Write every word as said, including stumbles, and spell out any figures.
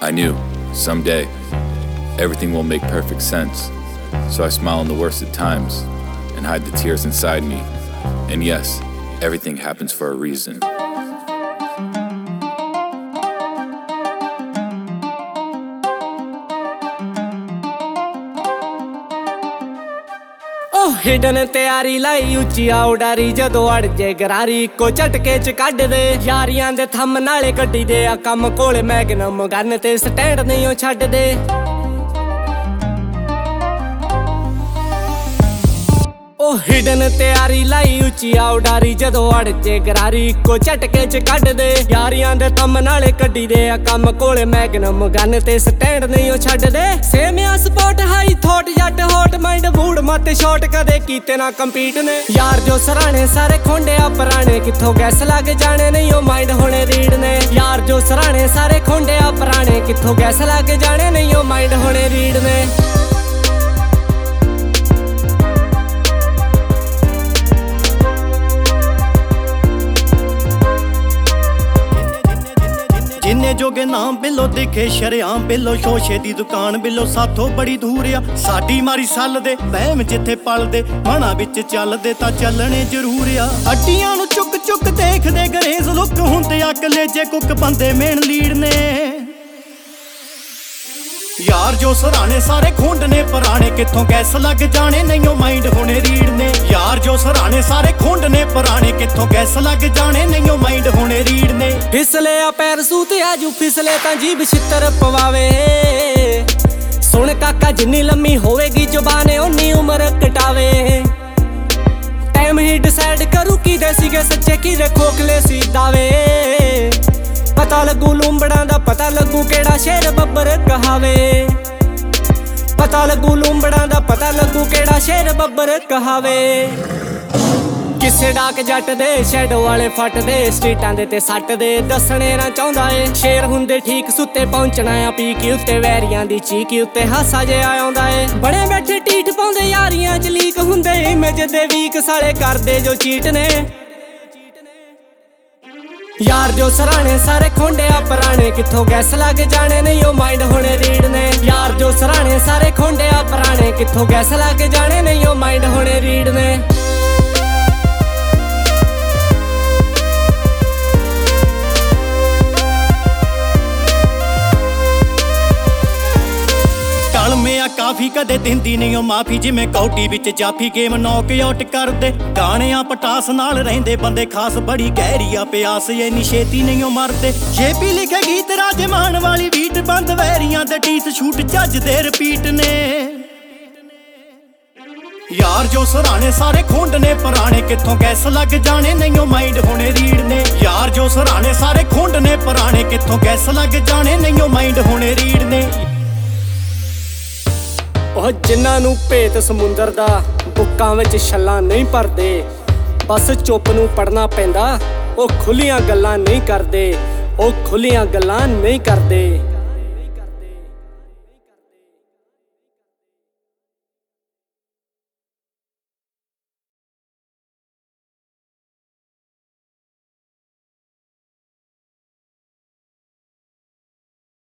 I knew, someday, everything will make perfect sense. So I smile in the worst at times and hide the tears inside me. And yes, everything happens for a reason. Hidden तैयारी लाई उची आओ डारी जदों अड़ जे गरारी को झटके च कढ दे यारियां दे थम नाले कड्डी दे आ कम कोल मैगनम गन ते स्टैंड नहीं ओ छड्ड दे ओ हिडन तैयारी लाई उची आओ डारी जदों अड़ जे गरारी को झटके च कढ दे यारियां दे थम नाले कड्डी दे आ कम कोल मैगनम गन ते स्टैंड नहीं ओ छड्ड दे सेमिया spot high thought Jatt hot mind mood मत शॉट कदे कीते ना कंपीट ने यार जो सराणे सारे खोंडे आ पुराने किथों गैस लग जाने नहीं ओ माइंड होने रीड ने यार जो सराणे सारे खोंडे आ पुराने किथों गैस लग जाने नहीं ओ माइंड होने रीड ने जिन्ने जोगे नाम बिलो दिखे शरेआम बिलो शोशे दी दुकान बिलो साथों बड़ी दूर आ साडी मारी सल दे बहम जिथे पल दे मना विच चलदे तां चलने जरूर आ हड्डियां नूं चुक चुक देखदे गरेज लुक हुंदे आ कलेजे कुक बंदे मेन लीड ने यार जो सराणे सारे खोंड ने पुराने किथों गैस लग जाने नहीं ओ माइंड होने रीड ने यार जो सराणे सारे खोंड ने पुराने किथों गैस लग जाने नहीं ओ माइंड होने रीड ने फिसले आ पैर सूते आजू फिसले तां जीभ छित्तर पवावे सुन काका जिन्नी लम्मी होवेगी जुबाने उन्नी उम्र कटावे टाइम ही डिसाइड करू किदे सीगे सच्चे किदे खोखले सी दावे पता लगू लूंबड़ा दा पता लगू केड़ा शेर बब्बर कहावे पता लगू लूंबड़ा दा पता लगू केड़ा शेर बब्बर कहावे किसे डाक जट दे शैडो वाले फट दे स्ट्रीटां दे ते सट दे दसणे ना चाहुंदा ए शेर हुंदे ठीक सुत्ते पहुंचना आ पीकी उत्ते वैरियां दी चीकी उत्ते हासा जे आउंदा ए बड़े बैठे टीठ पाउंदे यारियां च लीक हुंदे इमेज दे वीक साले करदे जो चीट ने यार जो सराणे सारे खोंडे आ पुराने किथों गैस लग जाने नहीं ओ माइंड होने रीड ने यार जो सराणे सारे खोंडे आ पुराने किथों गैस लग जाने नहीं ओ माइंड होने रीड ने मैं काफी कदे दिंदी नहीं ओ माफी जिमें कौटी विच जाफी गेम नॉक आउट कर दे गाने आ पटास नाल रहिंदे बंदे खास बड़ी गहरी आ प्यास ये निशेती नहीं ओ मरदे जेपी लिखे गीत राजमान वाली बीट बंद वैरियां दे टीस छूट जज दे रिपीट ने यार जो सराणे सारे खोंड ने पुराने किथों गैस लग जाने नहीं ओ माइंड होने रीड ने यार जो सराणे सारे खोंड ने पुराने किथों गैस लग जाने नहीं ओ माइंड होने रीड ने ਉਹ ਜਿਨ੍ਹਾਂ ਨੂੰ ਭੇਤ ਸਮੁੰਦਰ ਦਾ ਬੁੱਕਾਂ ਵਿੱਚ ਛੱਲਾਂ ਨਹੀਂ ਭਰਦੇ ਬਸ ਚੁੱਪ ਨੂੰ ਪੜਨਾ ਪੈਂਦਾ ਉਹ ਖੁੱਲੀਆਂ ਗੱਲਾਂ ਨਹੀਂ ਕਰਦੇ ਉਹ ਖੁੱਲੀਆਂ ਗੱਲਾਂ ਨਹੀਂ ਕਰਦੇ